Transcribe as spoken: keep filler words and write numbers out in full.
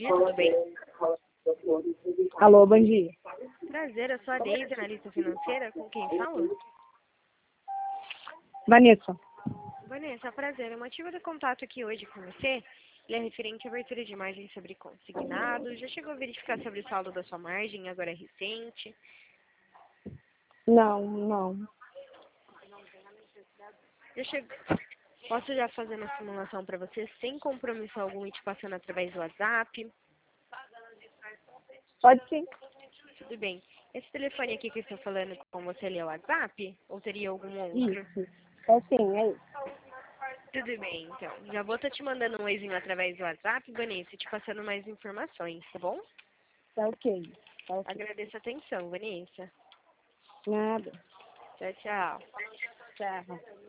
dia, tudo bem? Alô, bom dia. Prazer, eu sou a Deise, analista financeira. Com quem falo? Vanessa. Vanessa, prazer. O motivo do contato aqui hoje com você ele é referente à abertura de margem sobre consignado. Já chegou a verificar sobre o saldo da sua margem, agora é recente? Não, não. Já chegou... Posso já fazer uma simulação para você sem compromisso algum e te passando através do WhatsApp? Pode sim. Tudo bem. Esse telefone aqui que eu estou falando com você ele é o WhatsApp? Ou teria algum outro? Isso. É sim, é isso. Tudo bem, então. Já vou estar te mandando um oizinho através do WhatsApp, Vanessa, e te passando mais informações, tá bom? Tá ok. Tá ok. Agradeço a atenção, Vanessa. Nada. Tchau, tchau. Tchau.